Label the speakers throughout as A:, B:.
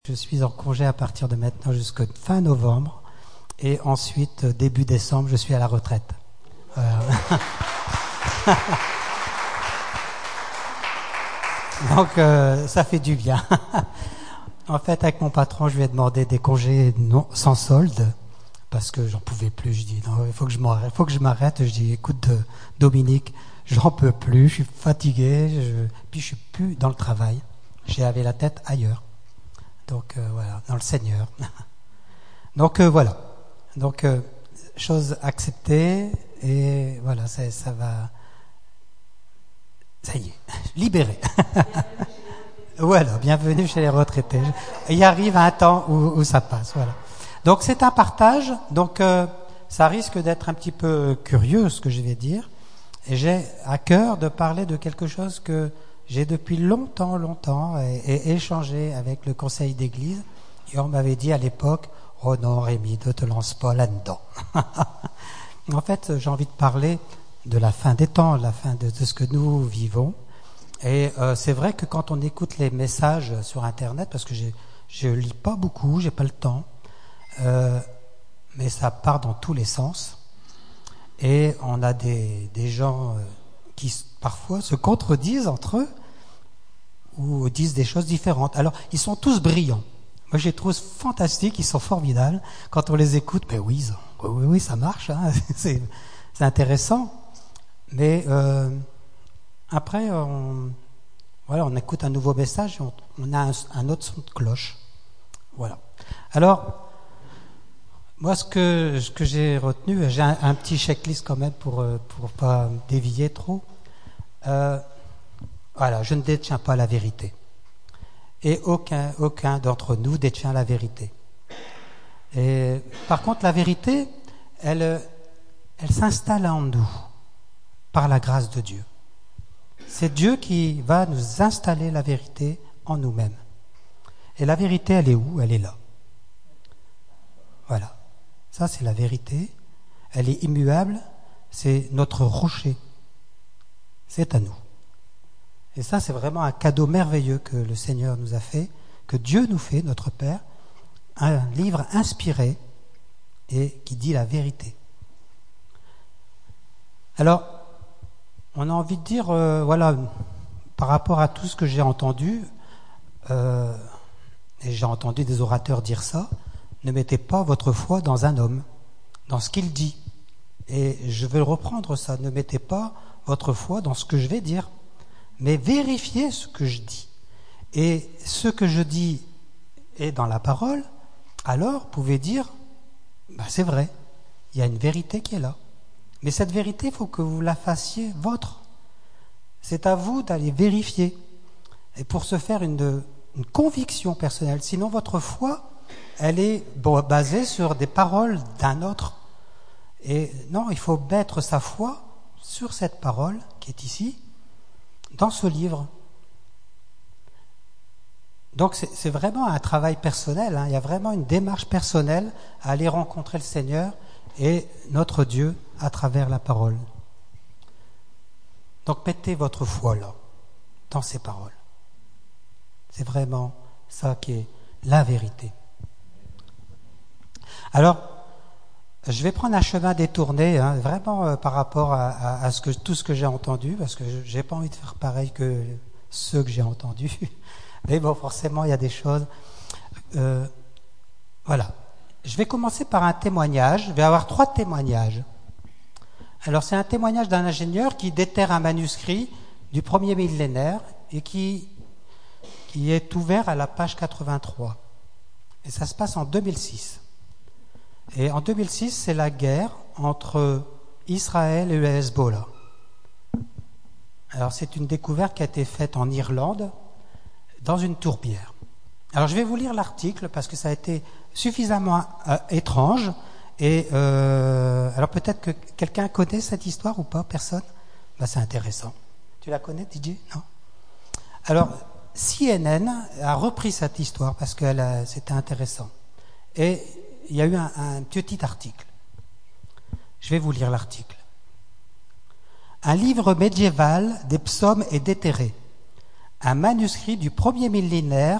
A: Je suis en congé à partir de maintenant jusqu'à fin novembre et ensuite début décembre je suis à la retraite. Donc ça fait du bien. En fait, avec mon patron, je lui ai demandé des congés sans solde parce que j'en pouvais plus. Je dis non, il faut que je m'arrête. Je dis écoute Dominique, j'en peux plus, je suis fatigué, puis je suis plus dans le travail. J'avais la tête ailleurs. Donc voilà, dans le Seigneur. Donc voilà. Donc chose acceptée et voilà, ça va. Ça y est, libéré. Voilà, bienvenue chez les retraités. Il y arrive un temps où ça passe, voilà. Donc c'est un partage, donc ça risque d'être un petit peu curieux ce que je vais dire. Et j'ai à cœur de parler de quelque chose que j'ai depuis longtemps et échangé avec le conseil d'église. Et on m'avait dit à l'époque, oh non Rémi, ne te lance pas là-dedans. En fait, j'ai envie de parler de la fin des temps, la fin de ce que nous vivons. Et c'est vrai que quand on écoute les messages sur Internet, parce que je lis pas beaucoup, j'ai pas le temps, mais ça part dans tous les sens. Et on a des gens qui parfois se contredisent entre eux ou disent des choses différentes. Alors, ils sont tous brillants. Moi, je les trouve fantastiques, ils sont formidables. Quand on les écoute, ben oui, ça marche, hein, c'est intéressant. Mais après, on écoute un nouveau message, on a un autre son de cloche. Voilà. Alors, moi, ce que j'ai retenu, j'ai un petit checklist quand même pour pas dévier trop. Voilà, je ne détiens pas la vérité. Et aucun d'entre nous détient la vérité. Et par contre, la vérité, elle s'installe en nous par la grâce de Dieu. C'est Dieu qui va nous installer la vérité en nous-mêmes. Et la vérité, elle est où? Elle est là. Voilà. Ça, c'est la vérité. Elle est immuable. C'est notre rocher. C'est à nous. Et ça, c'est vraiment un cadeau merveilleux que le Seigneur nous a fait, que Dieu nous fait, notre Père, un livre inspiré et qui dit la vérité. Alors, on a envie de dire, voilà, par rapport à tout ce que j'ai entendu, et j'ai entendu des orateurs dire ça, ne mettez pas votre foi dans un homme, dans ce qu'il dit. Et je veux reprendre ça, ne mettez pas votre foi dans ce que je vais dire, mais vérifiez ce que je dis. Et ce que je dis est dans la parole, alors vous pouvez dire, c'est vrai, il y a une vérité qui est là. Mais cette vérité, il faut que vous la fassiez vôtre. C'est à vous d'aller vérifier. Et pour se faire une conviction personnelle. Sinon, votre foi, elle est basée sur des paroles d'un autre. Et non, il faut mettre sa foi sur cette parole qui est ici, dans ce livre. Donc c'est vraiment un travail personnel, hein. Il y a vraiment une démarche personnelle à aller rencontrer le Seigneur et notre Dieu à travers la parole. Donc mettez votre foi là, dans ces paroles. C'est vraiment ça qui est la vérité. Alors, je vais prendre un chemin détourné, hein, vraiment par rapport à tout ce que j'ai entendu, parce que j'ai pas envie de faire pareil que ceux que j'ai entendus. Mais bon, forcément, il y a des choses. Voilà. Je vais commencer par un témoignage. Je vais avoir 3 témoignages. Alors, c'est un témoignage d'un ingénieur qui déterre un manuscrit du premier millénaire et qui est ouvert à la page 83. Et ça se passe en 2006. Et en 2006, c'est la guerre entre Israël et le Hezbollah. Alors, c'est une découverte qui a été faite en Irlande, dans une tourbière. Alors, je vais vous lire l'article parce que ça a été suffisamment étrange. Et alors, peut-être que quelqu'un connaît cette histoire ou pas? Personne? C'est intéressant. Tu la connais, DJ? Non? Alors, CNN a repris cette histoire parce que c'était intéressant. Et il y a eu un petit article. Je vais vous lire l'article. Un livre médiéval des psaumes est déterré. Un manuscrit du premier millénaire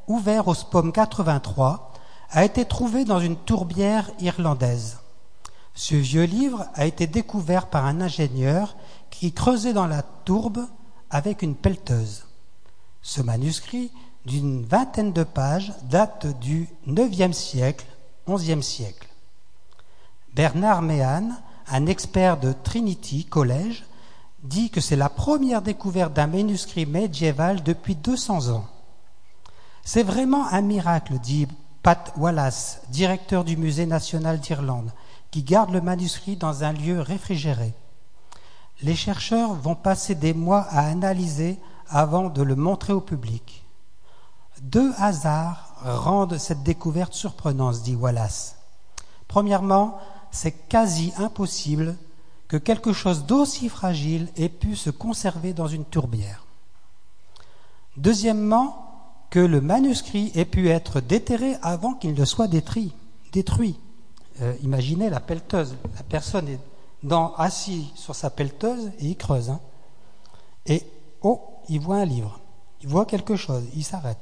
A: ouvert au SPOM 83, a été trouvé dans une tourbière irlandaise. Ce vieux livre a été découvert par un ingénieur qui creusait dans la tourbe avec une pelleteuse. Ce manuscrit, d'une vingtaine de pages, date du IXe siècle, XIe siècle. Bernard Meehan, un expert de Trinity College, dit que c'est la première découverte d'un manuscrit médiéval depuis 200 ans. C'est vraiment un miracle, dit Pat Wallace, directeur du Musée national d'Irlande, qui garde le manuscrit dans un lieu réfrigéré. Les chercheurs vont passer des mois à analyser avant de le montrer au public. 2 hasards rendent cette découverte surprenante, dit Wallace. Premièrement, c'est quasi impossible que quelque chose d'aussi fragile ait pu se conserver dans une tourbière. Deuxièmement, que le manuscrit ait pu être déterré avant qu'il ne soit détruit. Imaginez la pelleteuse. La personne est assis sur sa pelleteuse et il creuse. Et il voit un livre. Il voit quelque chose. Il s'arrête.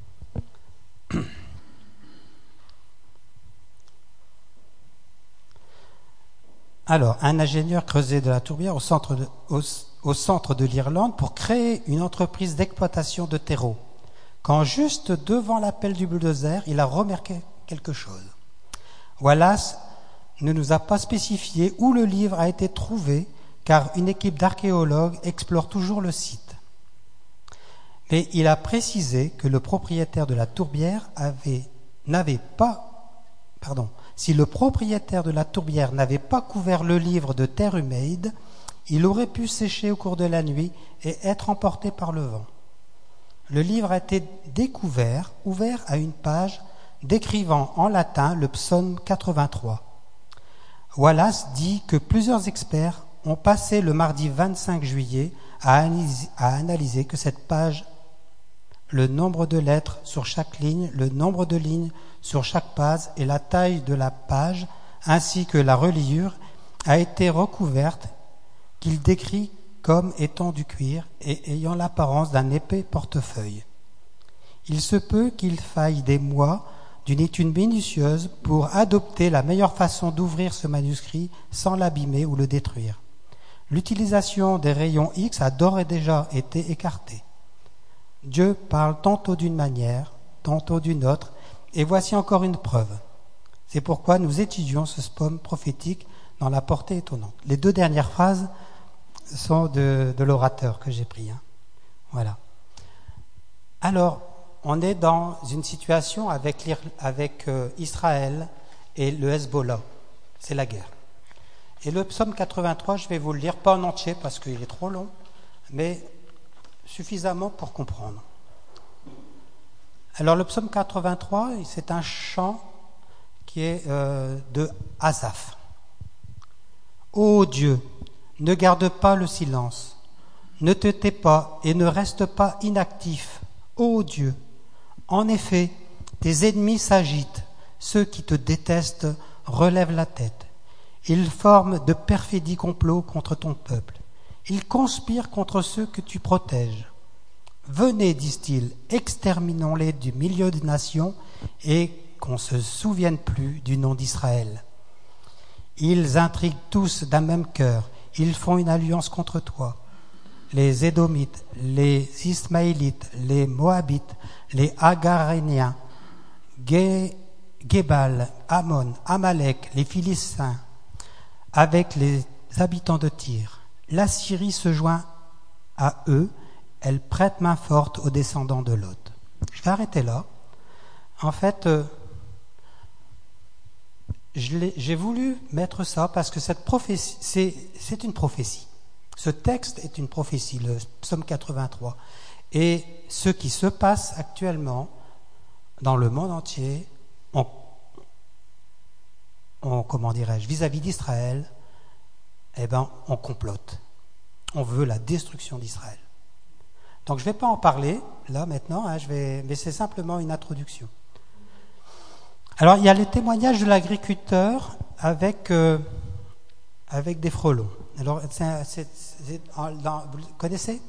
A: Alors, un ingénieur creusait de la tourbière au centre de l'Irlande pour créer une entreprise d'exploitation de terreau. Quand juste devant l'appel du bulldozer, il a remarqué quelque chose. Wallace ne nous a pas spécifié où le livre a été trouvé, car une équipe d'archéologues explore toujours le site. Mais il a précisé que le propriétaire de la tourbière si le propriétaire de la tourbière n'avait pas couvert le livre de terre humide, il aurait pu sécher au cours de la nuit et être emporté par le vent. Le livre a été découvert, ouvert à une page décrivant en latin le psaume 83. Wallace dit que plusieurs experts ont passé le mardi 25 juillet à analyser que cette page, le nombre de lettres sur chaque ligne, le nombre de lignes sur chaque page et la taille de la page, ainsi que la reliure, a été recouverte, qu'il décrit comme étant du cuir et ayant l'apparence d'un épais portefeuille. Il se peut qu'il faille des mois d'une étude minutieuse pour adopter la meilleure façon d'ouvrir ce manuscrit sans l'abîmer ou le détruire. L'utilisation des rayons X a d'ores et déjà été écartée. Dieu parle tantôt d'une manière, tantôt d'une autre, et voici encore une preuve. C'est pourquoi nous étudions ce SPOM prophétique dans la portée étonnante. Les 2 dernières phrases sont de l'orateur que j'ai pris. Voilà. Alors, on est dans une situation avec Israël et le Hezbollah. C'est la guerre. Et le psaume 83, je vais vous le lire, pas en entier parce qu'il est trop long, mais suffisamment pour comprendre. Alors le psaume 83, c'est un chant qui est de Asaph. Ô Dieu, ne garde pas le silence, ne te tais pas et ne reste pas inactif. Ô Dieu, en effet, tes ennemis s'agitent, ceux qui te détestent relèvent la tête. Ils forment de perfides complots contre ton peuple. Ils conspirent contre ceux que tu protèges. Venez, disent-ils, exterminons-les du milieu des nations et qu'on ne se souvienne plus du nom d'Israël. Ils intriguent tous d'un même cœur. Ils font une alliance contre toi. Les Édomites, les Ismaélites, les Moabites, les Agaréniens, Gébal, Ammon, Amalek, les Philistins, avec les habitants de Tyr. La Syrie se joint à eux, elle prête main forte aux descendants de Lot. Je vais arrêter là. En fait, j'ai voulu mettre ça parce que cette prophétie, c'est une prophétie. Ce texte est une prophétie, le psaume 83. Et ce qui se passe actuellement dans le monde entier, vis-à-vis d'Israël, on complote. On veut la destruction d'Israël. Donc je ne vais pas en parler là maintenant, mais c'est simplement une introduction. Alors il y a les témoignages de l'agriculteur avec des frelons. Alors vous connaissez ?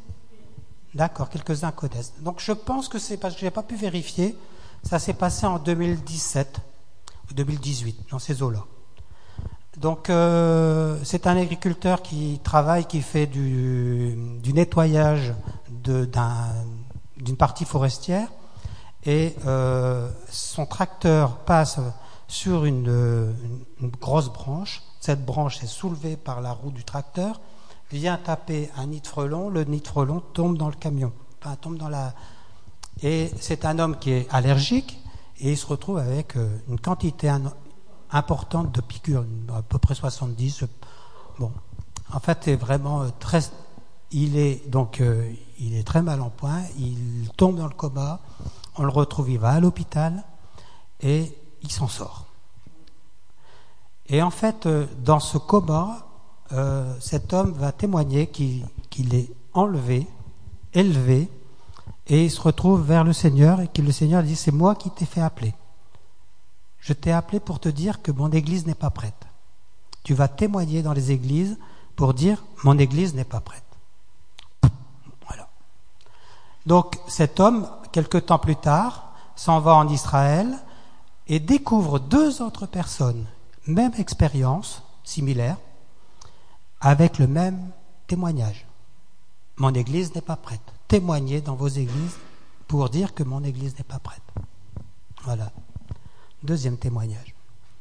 A: D'accord, quelques-uns connaissent. Donc je pense que c'est parce que je n'ai pas pu vérifier. Ça s'est passé en 2017 ou 2018, dans ces eaux-là. Donc c'est un agriculteur qui travaille, qui fait du nettoyage d'une partie forestière, et son tracteur passe sur une grosse branche. Cette branche est soulevée par la roue du tracteur, vient taper un nid de frelon, le nid de frelon tombe dans le camion, enfin tombe dans la... Et c'est un homme qui est allergique, et il se retrouve avec une quantité importante de piqûres, à peu près 70. Bon, en fait, c'est vraiment très... Il est très mal en point, il tombe dans le coma, on le retrouve, il va à l'hôpital, et il s'en sort. Et en fait, dans ce coma, cet homme va témoigner qu'il est enlevé, élevé, et il se retrouve vers le Seigneur, et que le Seigneur dit: c'est moi qui t'ai fait appeler. Je t'ai appelé pour te dire que mon église n'est pas prête. Tu vas témoigner dans les églises pour dire: mon église n'est pas prête. Voilà. Donc cet homme, quelque temps plus tard, s'en va en Israël et découvre 2 autres personnes, même expérience, similaire, avec le même témoignage. Mon église n'est pas prête. Témoignez dans vos églises pour dire que mon église n'est pas prête. Voilà. 2e témoignage.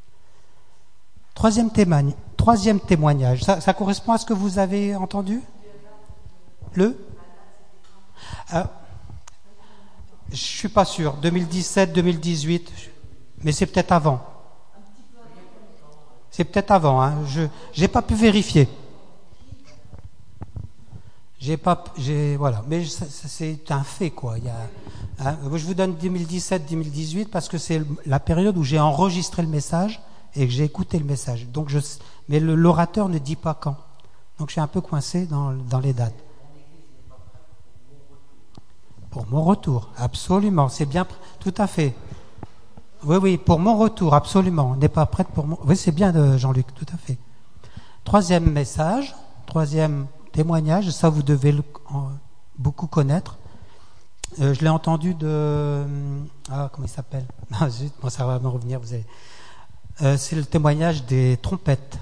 A: 3e témoignage. Ça correspond à ce que vous avez entendu? Je suis pas sûr. 2017, 2018, mais c'est peut-être avant. C'est peut-être avant. Hein. J'ai pas pu vérifier. Voilà. Mais c'est un fait, quoi. Je vous donne 2017-2018 parce que c'est la période où j'ai enregistré le message et que j'ai écouté le message. Donc mais l'orateur ne dit pas quand. Donc je suis un peu coincé dans les dates. Pour mon retour, absolument. C'est bien, tout à fait. Oui, pour mon retour, absolument. On n'est pas prête pour mon... Oui, c'est bien, Jean-Luc, tout à fait. 3e message, 3e témoignage, ça vous devez beaucoup connaître. Je l'ai entendu de... comment il s'appelle? Bon, ça va me revenir, vous avez... c'est le témoignage des trompettes.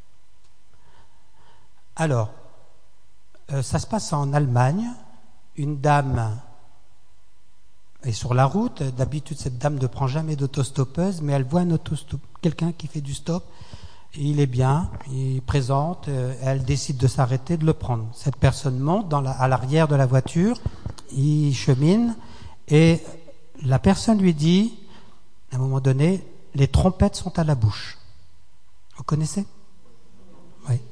A: Alors, ça se passe en Allemagne. Une dame est sur la route. D'habitude, cette dame ne prend jamais d'autostoppeuse, mais elle voit quelqu'un qui fait du stop. Et il est bien, il présente, elle décide de s'arrêter, de le prendre. Cette personne monte à l'arrière de la voiture, il chemine, et la personne lui dit, à un moment donné, les trompettes sont à la bouche. Vous connaissez? Oui.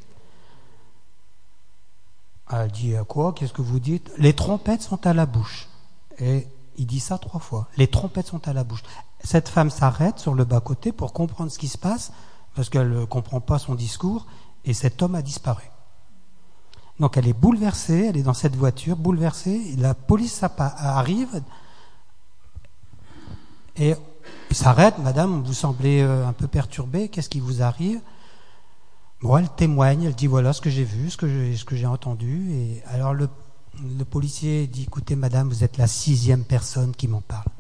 A: Elle dit: quoi? Qu'est-ce que vous dites? Les trompettes sont à la bouche. Et il dit ça 3 fois. Les trompettes sont à la bouche. Cette femme s'arrête sur le bas-côté pour comprendre ce qui se passe, parce qu'elle ne comprend pas son discours, et cet homme a disparu. Donc elle est bouleversée, elle est dans cette voiture, bouleversée, et la police arrive, et il s'arrête: madame, vous semblez un peu perturbée, qu'est-ce qui vous arrive? Bon, elle témoigne, elle dit: voilà ce que j'ai vu, ce que j'ai entendu. Et alors le policier dit: écoutez madame, vous êtes la 6e personne qui m'en parle.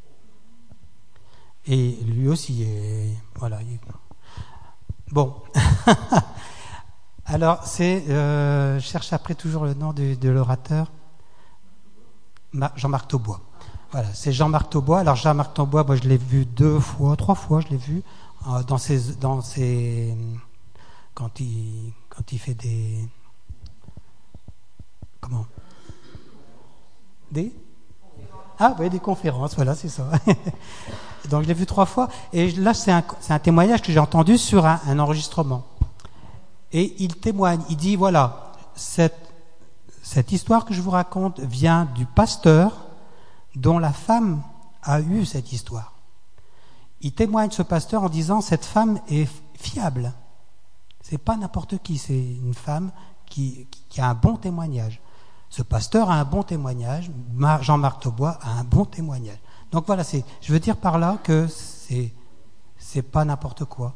A: Et lui aussi, voilà. Bon. Alors, je cherche après toujours le nom de l'orateur. Jean-Marc Taubois. Voilà, c'est Jean-Marc Taubois. Alors, Jean-Marc Taubois, moi, je l'ai vu 2 fois, 3 fois, je l'ai vu dans ses quand il fait des... Comment? Des conférences, voilà, c'est ça. Donc, je l'ai vu 3 fois. Et là, c'est un témoignage que j'ai entendu sur un enregistrement. Et il témoigne, il dit: voilà, cette histoire que je vous raconte vient du pasteur dont la femme a eu cette histoire. Il témoigne, ce pasteur, en disant: cette femme est fiable. C'est pas n'importe qui, c'est une femme qui a un bon témoignage. Ce pasteur a un bon témoignage, Jean-Marc Taubois a un bon témoignage. Donc voilà, je veux dire par là que c'est pas n'importe quoi.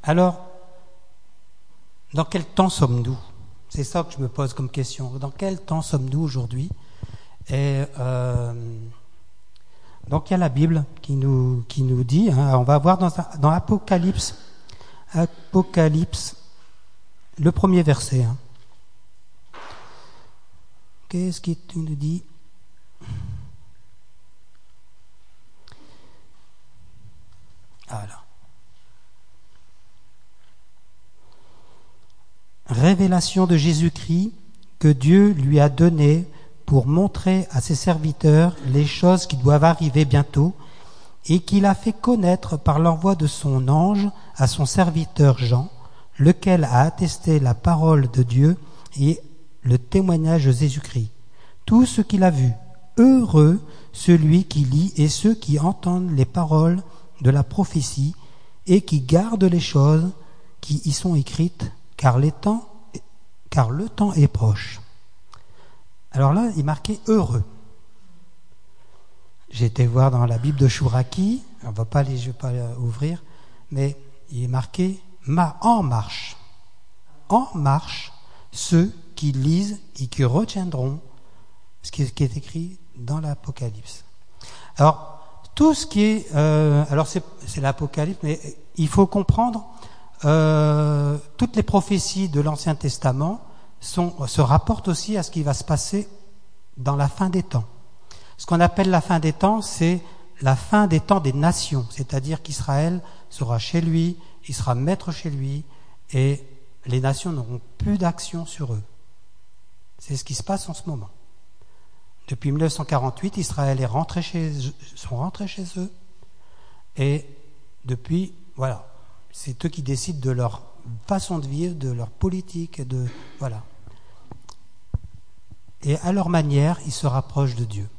A: Alors, dans quel temps sommes-nous? C'est ça que je me pose comme question. Dans quel temps sommes-nous aujourd'hui? Et donc il y a la Bible qui nous dit, on va voir dans Apocalypse, le premier verset. Qu'est-ce qu'il nous dit? Voilà. Révélation de Jésus-Christ que Dieu lui a donnée pour montrer à ses serviteurs les choses qui doivent arriver bientôt et qu'il a fait connaître par l'envoi de son ange à son serviteur Jean, lequel a attesté la parole de Dieu et le témoignage de Jésus-Christ. Tout ce qu'il a vu, heureux celui qui lit et ceux qui entendent les paroles de la prophétie et qui gardent les choses qui y sont écrites, car le temps est proche. Alors là, il marquait heureux. J'ai été voir dans la Bible de Chouraki, je ne vais pas ouvrir, mais il est marqué en marche. En marche, ceux qui lisent et qui retiendront ce qui est écrit dans l'Apocalypse. Alors, tout ce qui est... alors, c'est l'Apocalypse, mais il faut comprendre toutes les prophéties de l'Ancien Testament se rapportent aussi à ce qui va se passer dans la fin des temps. Ce qu'on appelle la fin des temps, c'est la fin des temps des nations, c'est-à-dire qu'Israël sera chez lui, il sera maître chez lui, et les nations n'auront plus d'action sur eux. C'est ce qui se passe en ce moment. Depuis 1948, Israël sont rentrés chez eux, et depuis, voilà, c'est eux qui décident de leur façon de vivre, de leur politique, voilà. Et à leur manière, ils se rapprochent de Dieu.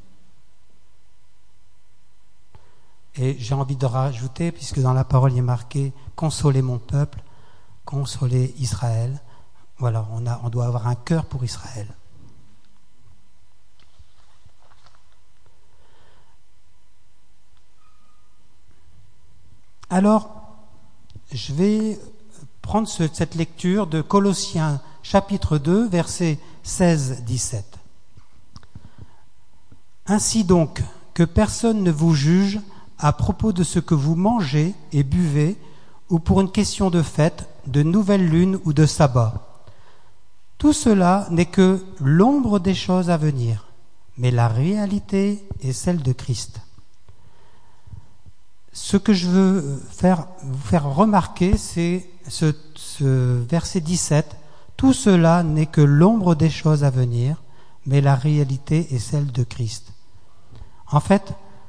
A: Et j'ai envie de rajouter, puisque dans la parole il est marqué « Consolez mon peuple, consolez Israël ». Voilà, on doit avoir un cœur pour Israël. Alors, je vais prendre cette lecture de Colossiens chapitre 2, versets 16-17. Ainsi donc, que personne ne vous juge à propos de ce que vous mangez et buvez, ou pour une question de fête, de nouvelle lune ou de sabbat. Tout cela n'est que l'ombre des choses à venir, mais la réalité est celle de Christ. Ce que je veux vous faire remarquer, c'est ce verset 17. Tout cela n'est que l'ombre des choses à venir, mais la réalité est celle de Christ. En fait,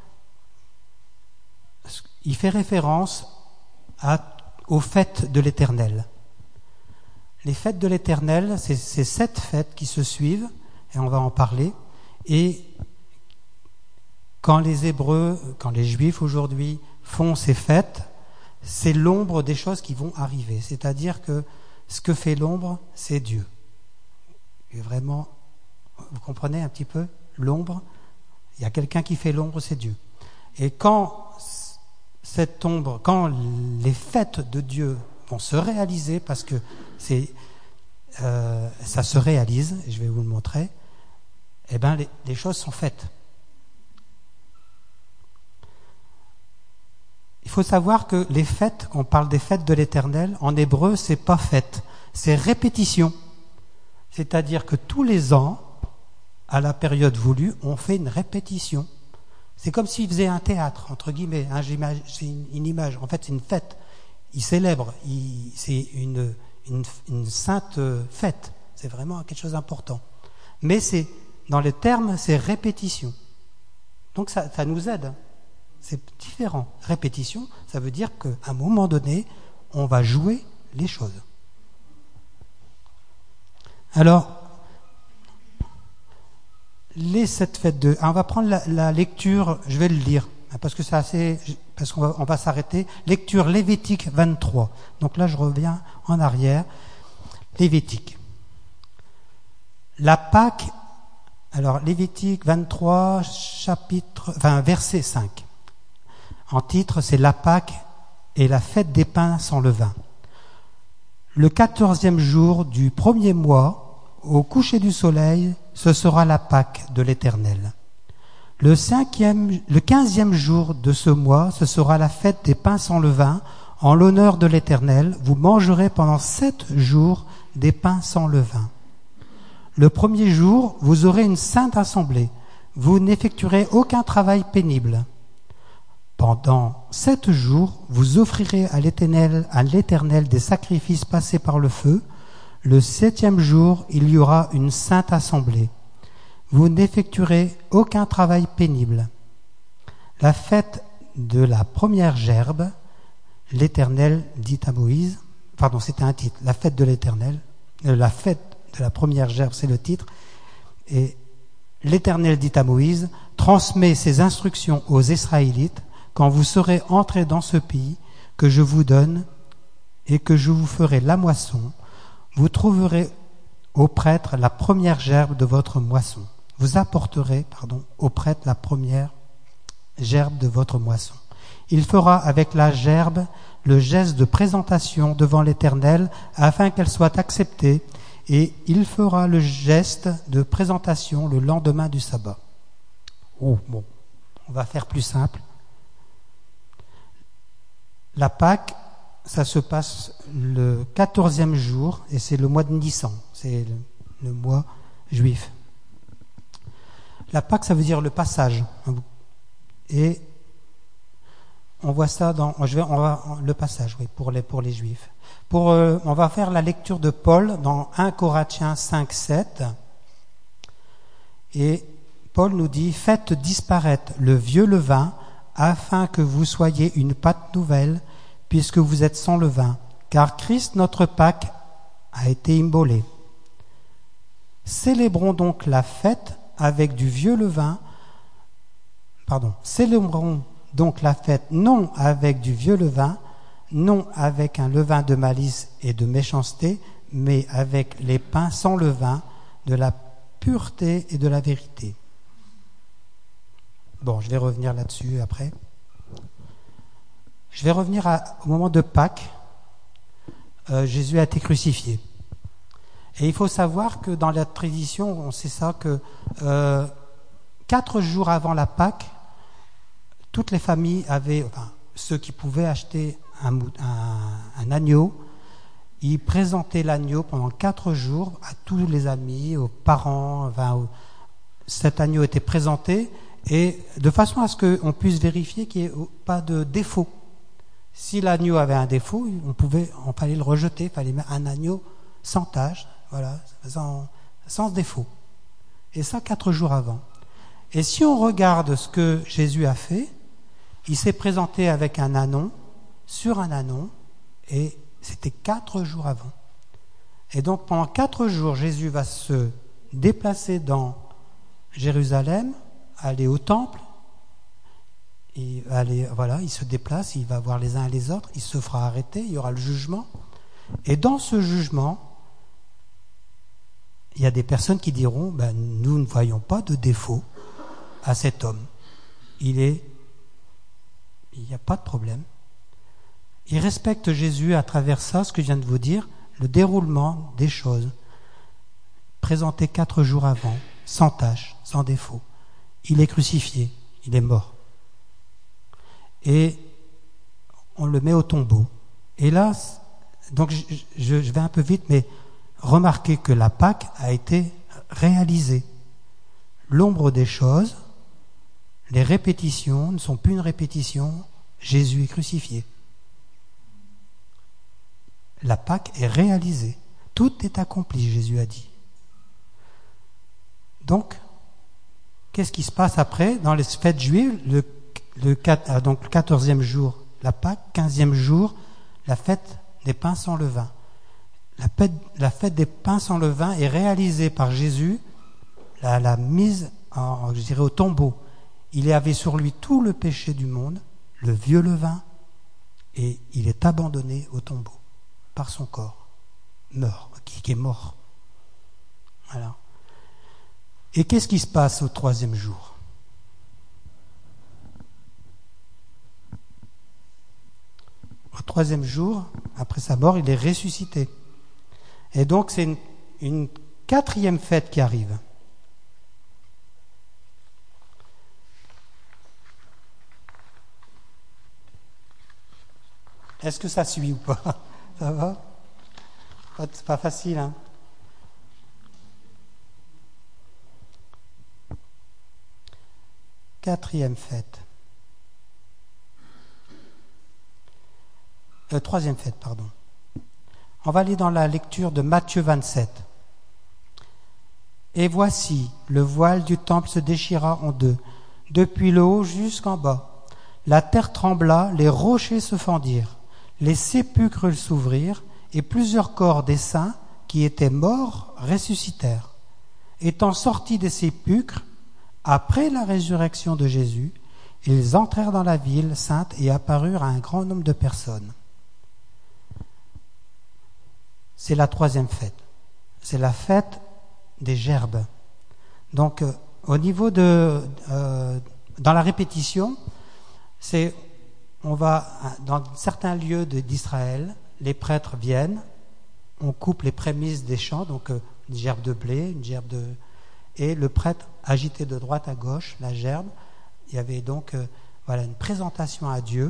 A: il fait référence aux fêtes de l'Éternel. Les fêtes de l'Éternel, c'est 7 fêtes qui se suivent, et on va en parler. Et quand les Juifs aujourd'hui font ces fêtes, c'est l'ombre des choses qui vont arriver. C'est-à-dire que ce que fait l'ombre, c'est Dieu. Et vraiment, vous comprenez un petit peu l'ombre? Il y a quelqu'un qui fait l'ombre, c'est Dieu. Et quand cette ombre, quand les fêtes de Dieu vont se réaliser, parce que ça se réalise, et je vais vous le montrer, eh bien les choses sont faites. Il faut savoir que les fêtes, on parle des fêtes de l'Éternel, en hébreu, c'est pas fête, c'est répétition. C'est-à-dire que tous les ans, à la période voulue, on fait une répétition. C'est comme s'ils faisaient un théâtre, entre guillemets. C'est une image. En fait, c'est une fête. Ils célèbrent. C'est une sainte fête. C'est vraiment quelque chose d'important. Mais dans les termes, c'est répétition. Donc ça nous aide. C'est différent. Répétition, ça veut dire qu'à un moment donné, on va jouer les choses. Alors, les 7 fêtes on va prendre la lecture, je vais le lire, parce qu'on va s'arrêter. Lecture Lévitique 23. Donc là, je reviens en arrière. Lévitique. La Pâque, alors Lévitique 23, verset 5. En titre, c'est la Pâque et la fête des pains sans levain. Le 14e jour du premier mois, au coucher du soleil, ce sera la Pâque de l'Éternel. Le 15e jour de ce mois, ce sera la fête des pains sans levain, en l'honneur de l'Éternel. Vous mangerez pendant 7 jours des pains sans levain. Le premier jour, vous aurez une sainte assemblée. Vous n'effectuerez aucun travail pénible. Pendant 7 jours, vous offrirez à l'Éternel des sacrifices passés par le feu. Le 7e jour, il y aura une sainte assemblée. Vous n'effectuerez aucun travail pénible. La fête de la première gerbe, l'Éternel dit à Moïse, c'était un titre, la fête de l'Éternel, la fête de la première gerbe, c'est le titre, et l'Éternel dit à Moïse, transmets ces instructions aux Israélites quand vous serez entrés dans ce pays que je vous donne et que je vous ferai la moisson. Vous trouverez au prêtre la première gerbe de votre moisson. Vous apporterez, au prêtre la première gerbe de votre moisson. Il fera avec la gerbe le geste de présentation devant l'Éternel afin qu'elle soit acceptée, et il fera le geste de présentation le lendemain du sabbat. On va faire plus simple. La Pâque, ça se passe le 14e jour, et c'est le mois de Nissan, c'est le mois juif. La Pâque, ça veut dire le passage. Et on voit ça le passage, oui, pour les Juifs. On va faire la lecture de Paul dans 1 Corinthiens 5, 7. Et Paul nous dit, faites disparaître le vieux levain afin que vous soyez une pâte nouvelle, puisque vous êtes sans levain, car Christ, notre Pâque, a été immolé. Célébrons donc la fête avec du vieux levain, célébrons donc la fête non avec du vieux levain, non avec un levain de malice et de méchanceté, mais avec les pains sans levain, de la pureté et de la vérité. Je vais revenir là-dessus après. Je vais revenir au moment de Pâques. Jésus a été crucifié. Et il faut savoir que dans la tradition, on sait ça, que 4 jours avant la Pâque, toutes les familles avaient, ceux qui pouvaient acheter un agneau, ils présentaient l'agneau pendant 4 jours à tous les amis, aux parents. Cet agneau était présenté, et de façon à ce qu'on puisse vérifier qu'il n'y ait pas de défaut. Si l'agneau avait un défaut, on fallait le rejeter, il fallait mettre un agneau sans tache, sans défaut. Et ça 4 jours avant. Et si on regarde ce que Jésus a fait, il s'est présenté avec un ânon, sur un ânon, et c'était 4 jours avant. Et donc pendant 4 jours, Jésus va se déplacer dans Jérusalem, aller au temple, il se déplace, il va voir les uns et les autres, il se fera arrêter, il y aura le jugement. Et dans ce jugement, il y a des personnes qui diront, nous ne voyons pas de défaut à cet homme. Il n'y a pas de problème. Il respecte Jésus à travers ça, ce que je viens de vous dire, le déroulement des choses, présenté 4 jours avant, sans tache, sans défaut. Il est crucifié, il est mort. Et on le met au tombeau. Et là, donc je vais un peu vite, mais remarquez que la Pâque a été réalisée. L'ombre des choses, les répétitions ne sont plus une répétition, Jésus est crucifié. La Pâque est réalisée. Tout est accompli, Jésus a dit. Donc, qu'est-ce qui se passe après dans les fêtes juives? Donc le 14e jour, la Pâque, 15e jour, la fête des pains sans levain. La fête des pains sans levain est réalisée par Jésus, la mise au tombeau. Il avait sur lui tout le péché du monde, le vieux levain, et il est abandonné au tombeau par son corps, qui est mort. Voilà. Et qu'est-ce qui se passe au 3e jour? Au 3e jour, après sa mort, il est ressuscité. Et donc c'est une quatrième fête qui arrive. Est-ce que ça suit ou pas? Ça va? C'est pas facile, hein? Quatrième fête. Troisième fête, pardon. On va aller dans la lecture de Matthieu 27. Et voici, le voile du temple se déchira en deux, depuis le haut jusqu'en bas. La terre trembla, les rochers se fendirent. Les sépulcres s'ouvrirent, et plusieurs corps des saints qui étaient morts ressuscitèrent. Étant sortis des sépulcres, après la résurrection de Jésus, ils entrèrent dans la ville sainte et apparurent à un grand nombre de personnes. C'est la troisième fête. C'est la fête des gerbes. Donc, au niveau de... dans la répétition, on va dans certains lieux d'Israël, les prêtres viennent, on coupe les prémices des champs, donc une gerbe de blé, et le prêtre agitait de droite à gauche la gerbe. Il y avait donc une présentation à Dieu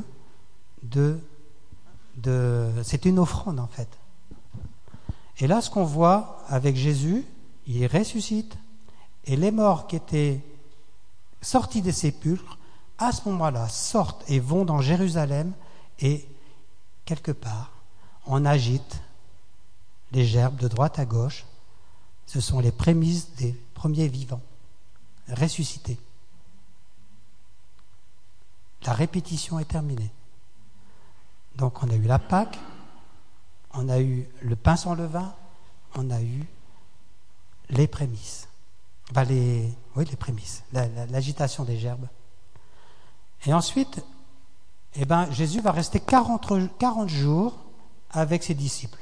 A: c'est une offrande en fait. Et là, ce qu'on voit avec Jésus, il ressuscite, et les morts qui étaient sortis des sépulcres, à ce moment-là, sortent et vont dans Jérusalem, et quelque part, on agite les gerbes de droite à gauche. Ce sont les prémices des premiers vivants, ressuscités. La répétition est terminée. Donc on a eu la Pâque, on a eu le pain sans levain, on a eu les prémices. Les prémices, l'agitation des gerbes. Et ensuite, Jésus va rester 40 jours avec ses disciples.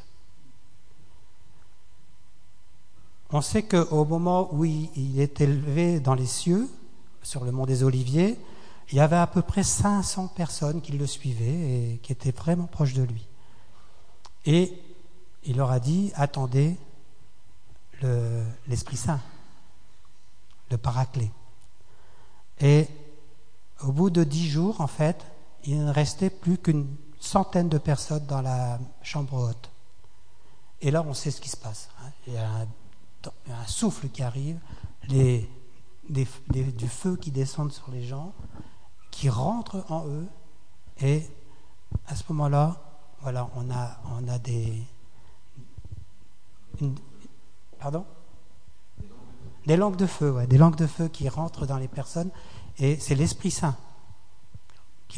A: On sait qu'au moment où il est élevé dans les cieux, sur le mont des Oliviers, il y avait à peu près 500 personnes qui le suivaient et qui étaient vraiment proches de lui. Et il leur a dit, attendez l'Esprit Saint, le Paraclet. Et au bout de 10 jours, en fait, il ne restait plus qu'une centaine de personnes dans la chambre haute. Et là, on sait ce qui se passe. Il y a un souffle qui arrive, du feu qui descend sur les gens, qui rentre en eux, et à ce moment-là, on a des langues de feu, des langues de feu qui rentrent dans les personnes, et c'est l'Esprit Saint qui...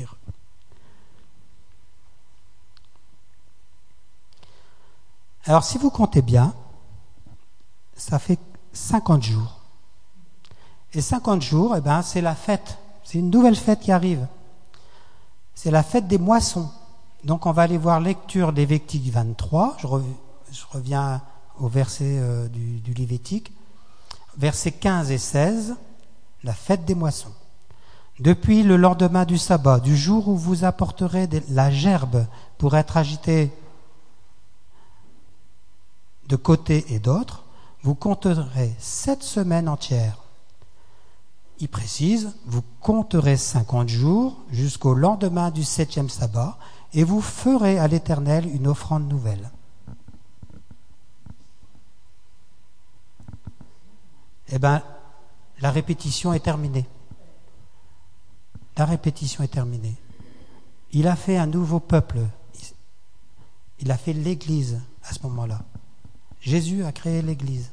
A: Alors, si vous comptez bien, ça fait 50 jours. Et 50 jours, c'est la fête. C'est une nouvelle fête qui arrive. C'est la fête des moissons. Donc, on va aller voir lecture Lévitique 23. Je reviens au verset du Lévitique. Versets 15 et 16, la fête des moissons. Depuis le lendemain du sabbat, du jour où vous apporterez la gerbe pour être agitée de côté et d'autre, vous compterez 7 semaines entières. Il précise, vous compterez 50 jours jusqu'au lendemain du 7e sabbat et vous ferez à l'Éternel une offrande nouvelle. La répétition est terminée. La répétition est terminée. Il a fait un nouveau peuple. Il a fait l'Église à ce moment-là. Jésus a créé l'Église.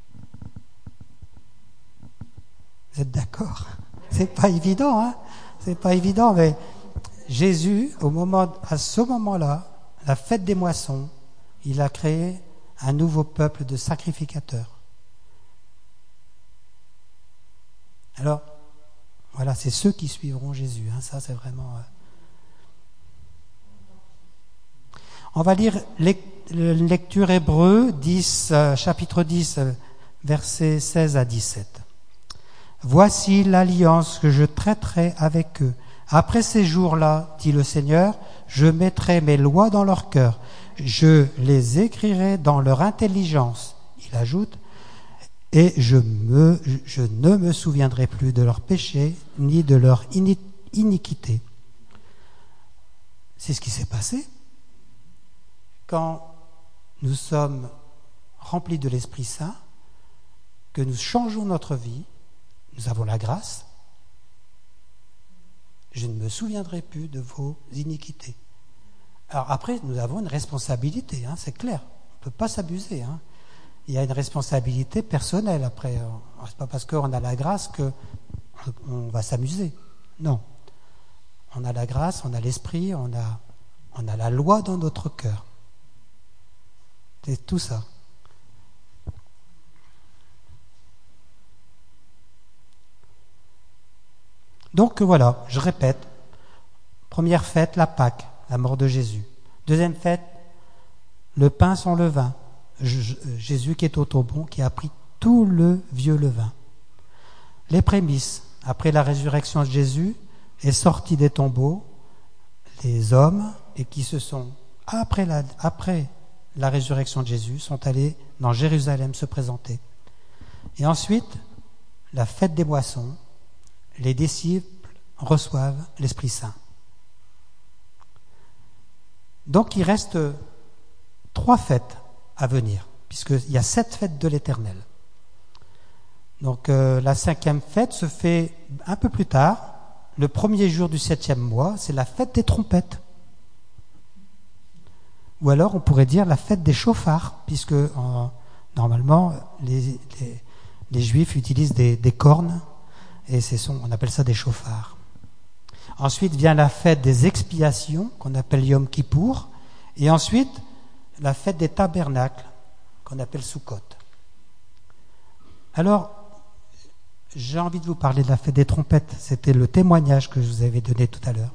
A: Vous êtes d'accord? C'est pas évident, hein? C'est pas évident, mais Jésus, à ce moment-là, la fête des moissons, il a créé un nouveau peuple de sacrificateurs. Alors, voilà, c'est ceux qui suivront Jésus. Hein, ça, c'est vraiment... On va lire lecture Hébreux 10, chapitre 10, versets 16 à 17. « Voici l'alliance que je traiterai avec eux. Après ces jours-là, dit le Seigneur, je mettrai mes lois dans leur cœur. je les écrirai dans leur intelligence. Il ajoute, et je ne me souviendrai plus de leurs péchés ni de leur iniquité. C'est ce qui s'est passé quand nous sommes remplis de l'Esprit Saint, que nous changeons notre vie, nous avons la grâce. Je ne me souviendrai plus de vos iniquités. Alors après, nous avons une responsabilité, c'est clair. On ne peut pas s'abuser. Il y a une responsabilité personnelle après. C'est pas parce qu'on a la grâce qu'on va s'amuser. Non. On a la grâce, on a l'esprit, on a la loi dans notre cœur. C'est tout ça. Donc voilà, je répète. Première fête, la Pâque, la mort de Jésus. Deuxième fête, le pain sans levain. Jésus qui est au tombeau, qui a pris tout le vieux levain. Les prémices, après la résurrection de Jésus, est sorti des tombeaux les hommes et qui se sont, après la résurrection de Jésus, sont allés dans Jérusalem se présenter. Et ensuite, la fête des moissons, les disciples reçoivent l'Esprit Saint. Donc il reste 3 fêtes à venir, puisqu'il y a 7 fêtes de l'Éternel. Donc la 5e fête se fait un peu plus tard, le 1er jour du 7e mois, c'est la fête des trompettes. Ou alors on pourrait dire la fête des chauffards, puisque normalement les Juifs utilisent des cornes, et on appelle ça des chauffards. Ensuite vient la fête des expiations, qu'on appelle Yom Kippour, et ensuite la fête des tabernacles, qu'on appelle Sukkot. Alors, j'ai envie de vous parler de la fête des trompettes. C'était le témoignage que je vous avais donné tout à l'heure.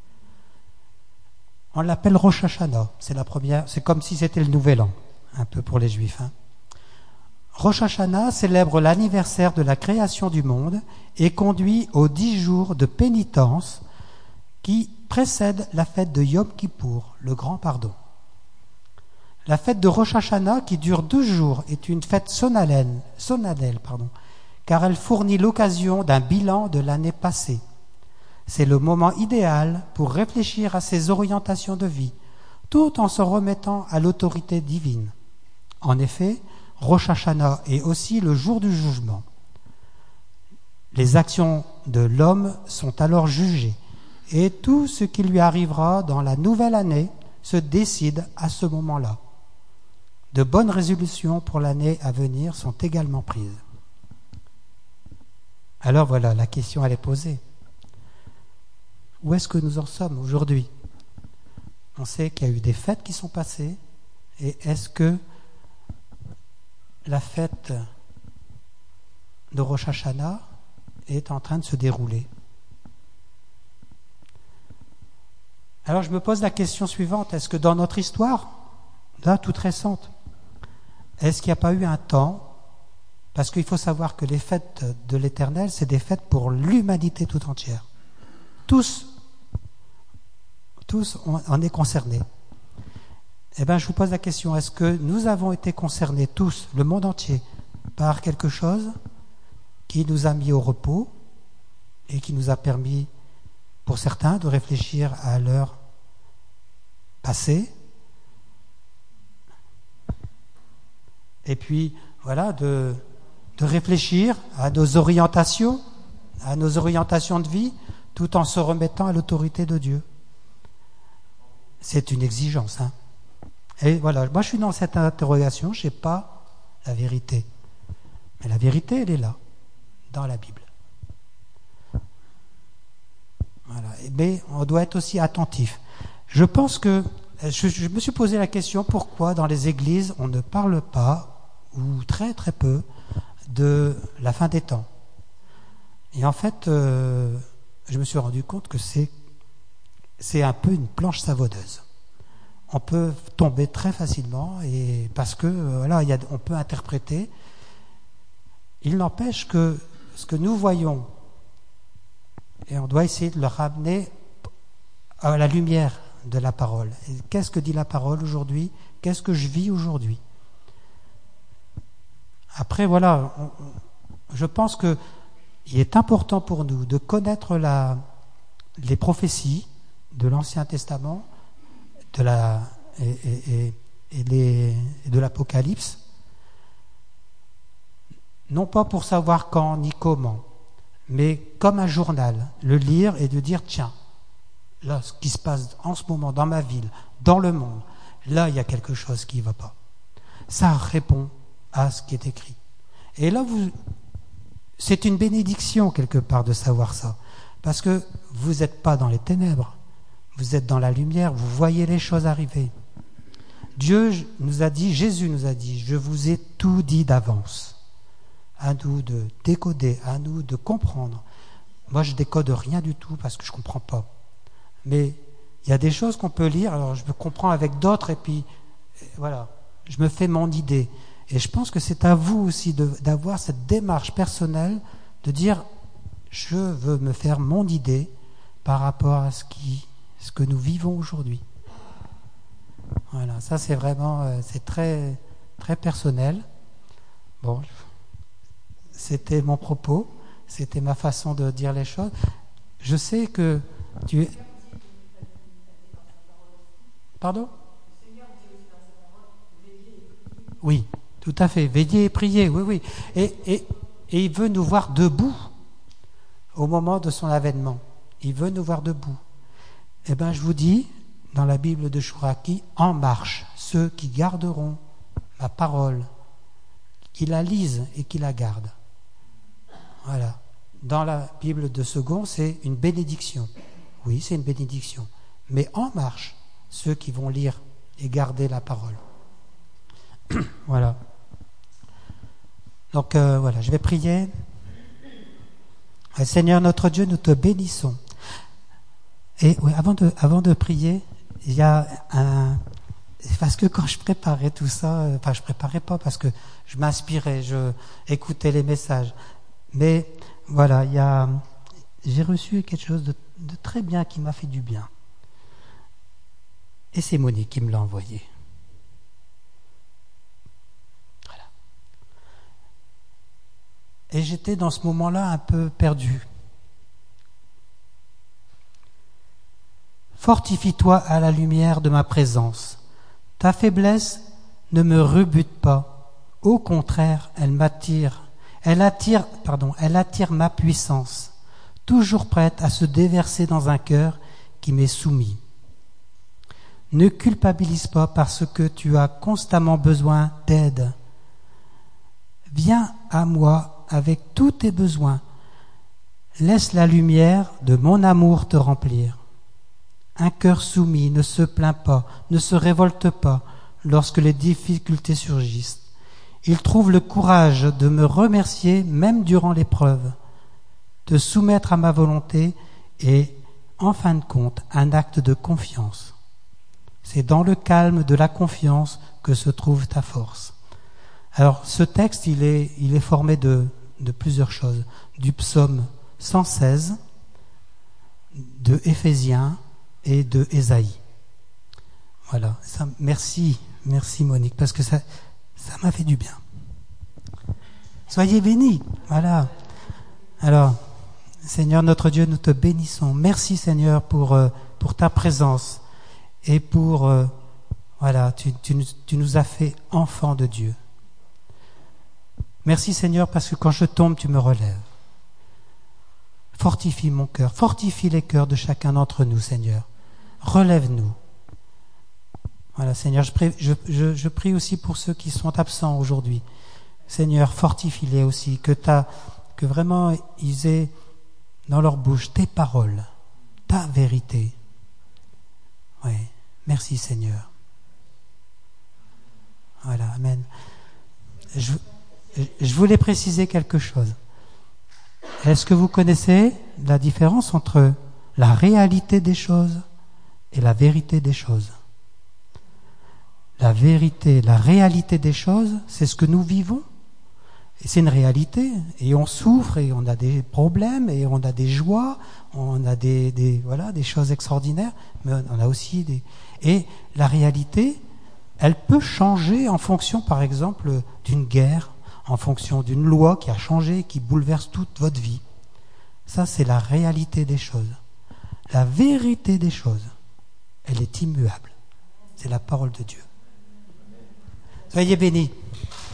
A: On l'appelle Rosh Hashanah. C'est la première. C'est comme si c'était le Nouvel An, un peu pour les Juifs. Rosh Hashanah célèbre l'anniversaire de la création du monde et conduit aux 10 jours de pénitence qui précèdent la fête de Yom Kippour, le grand pardon. La fête de Rosh Hashanah, qui dure 2 jours, est une fête solennelle, car elle fournit l'occasion d'un bilan de l'année passée. C'est le moment idéal pour réfléchir à ses orientations de vie, tout en se remettant à l'autorité divine. En effet, Rosh Hashanah est aussi le jour du jugement. Les actions de l'homme sont alors jugées, et tout ce qui lui arrivera dans la nouvelle année se décide à ce moment-là. De bonnes résolutions pour l'année à venir sont également prises. Alors voilà, la question elle est posée. Où est-ce que nous en sommes aujourd'hui? On sait qu'il y a eu des fêtes qui sont passées, et est-ce que la fête de Rosh Hashanah est en train de se dérouler? Alors je me pose la question suivante, est-ce que dans notre histoire, là toute récente, est-ce qu'il n'y a pas eu un temps, parce qu'il faut savoir que les fêtes de l'Éternel, c'est des fêtes pour l'humanité tout entière. Tous on est concernés. Eh bien, je vous pose la question, est-ce que nous avons été concernés tous, le monde entier, par quelque chose qui nous a mis au repos et qui nous a permis, pour certains, de réfléchir à leur passé, et puis, voilà, de réfléchir à nos orientations de vie, tout en se remettant à l'autorité de Dieu. C'est une exigence, Et voilà, moi je suis dans cette interrogation, je ne sais pas la vérité. Mais la vérité, elle est là, dans la Bible. Voilà. Mais on doit être aussi attentif. Je pense que, je me suis posé la question, pourquoi dans les églises on ne parle pas, ou très très peu, de la fin des temps. Et en fait, je me suis rendu compte que c'est un peu une planche savonneuse. On peut tomber très facilement et parce que voilà, on peut interpréter. Il n'empêche que ce que nous voyons, et on doit essayer de le ramener à la lumière de la parole. Et qu'est-ce que dit la parole aujourd'hui? Qu'est-ce que je vis aujourd'hui? Après, voilà, je pense qu'il est important pour nous de connaître les prophéties de l'Ancien Testament et de l'Apocalypse, non pas pour savoir quand ni comment, mais comme un journal, le lire et de dire, tiens, là, ce qui se passe en ce moment dans ma ville, dans le monde, là, il y a quelque chose qui ne va pas. Ça répond à ce qui est écrit. Et là, c'est une bénédiction quelque part de savoir ça, parce que vous n'êtes pas dans les ténèbres, vous êtes dans la lumière, vous voyez les choses arriver. Dieu nous a dit, Jésus nous a dit, je vous ai tout dit d'avance. À nous de décoder, à nous de comprendre. Moi, je décode rien du tout parce que je ne comprends pas. Mais il y a des choses qu'on peut lire, alors je me comprends avec d'autres, et puis voilà, je me fais mon idée. Et je pense que c'est à vous aussi d'avoir cette démarche personnelle, de dire, je veux me faire mon idée par rapport à ce que nous vivons aujourd'hui. Voilà, ça c'est vraiment, c'est très, très personnel. Bon, c'était mon propos, c'était ma façon de dire les choses. Je sais que tu... Pardon? Oui, tout à fait. Veiller et prier, oui, oui. Et il veut nous voir debout au moment de son avènement. Il veut nous voir debout. Eh bien, je vous dis, dans la Bible de Chouraki, en marche, ceux qui garderont ma parole, qui la lisent et qui la gardent. Voilà. Dans la Bible de Second, c'est une bénédiction. Oui, c'est une bénédiction. Mais en marche, ceux qui vont lire et garder la parole. Voilà. Donc, voilà, je vais prier. Seigneur notre Dieu, nous te bénissons. Et oui, avant de prier, il y a parce que quand je préparais tout ça, enfin je préparais pas parce que je m'inspirais, je écoutais les messages. Mais voilà, j'ai reçu quelque chose de très bien qui m'a fait du bien. Et c'est Monique qui me l'a envoyé. Voilà. Et j'étais dans ce moment-là un peu perdu. Fortifie-toi à la lumière de ma présence. Ta faiblesse ne me rebute pas. Au contraire, elle attire ma puissance, toujours prête à se déverser dans un cœur qui m'est soumis. Ne culpabilise pas parce que tu as constamment besoin d'aide. Viens à moi avec tous tes besoins. Laisse la lumière de mon amour te remplir. Un cœur soumis ne se plaint pas, ne se révolte pas lorsque les difficultés surgissent. Il trouve le courage de me remercier même durant l'épreuve, de soumettre à ma volonté et, en fin de compte, un acte de confiance. C'est dans le calme de la confiance que se trouve ta force. Alors, ce texte, il est formé de plusieurs choses. Du psaume 116, de Éphésiens et de Ésaïe. Voilà. Ça, merci Monique, parce que ça m'a fait du bien. Soyez bénis. Voilà. Alors, Seigneur notre Dieu, nous te bénissons. Merci Seigneur pour ta présence et pour voilà, tu nous as fait enfants de Dieu. Merci Seigneur parce que quand je tombe, tu me relèves. Fortifie mon cœur, fortifie les cœurs de chacun d'entre nous, Seigneur. Relève-nous. Voilà, Seigneur, je prie aussi pour ceux qui sont absents aujourd'hui. Seigneur, fortifie-les aussi, que vraiment ils aient dans leur bouche tes paroles, ta vérité. Oui, merci Seigneur. Voilà, amen. Je voulais préciser quelque chose. Est-ce que vous connaissez la différence entre la réalité des choses et la vérité des choses? La vérité, la réalité des choses, c'est ce que nous vivons. Et c'est une réalité. Et on souffre, et on a des problèmes, et on a des joies, on a des choses extraordinaires, mais on a aussi des... Et la réalité, elle peut changer en fonction, par exemple, d'une guerre, en fonction d'une loi qui a changé, qui bouleverse toute votre vie. Ça, c'est la réalité des choses. La vérité des choses, elle est immuable. C'est la parole de Dieu. Soyez bénis.